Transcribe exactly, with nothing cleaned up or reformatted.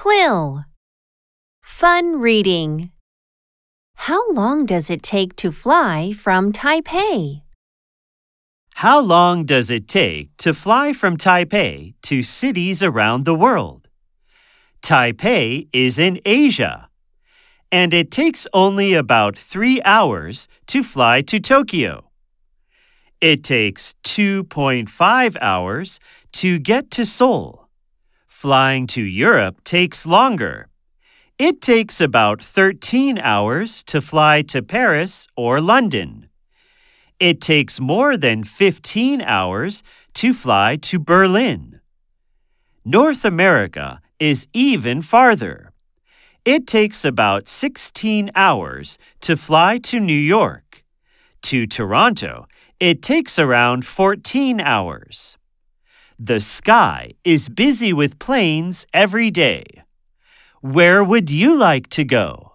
Quill. Fun reading. How long does it take to fly from Taipei? How long does it take to fly from Taipei to cities around the world? Taipei is in Asia, and it takes only about three hours to fly to Tokyo. It takes two point five hours to get to Seoul. Flying to Europe takes longer. It takes about thirteen hours to fly to Paris or London. It takes more than fifteen hours to fly to Berlin. North America is even farther. It takes about sixteen hours to fly to New York. To Toronto, it takes around fourteen hours. The sky is busy with planes every day. Where would you like to go?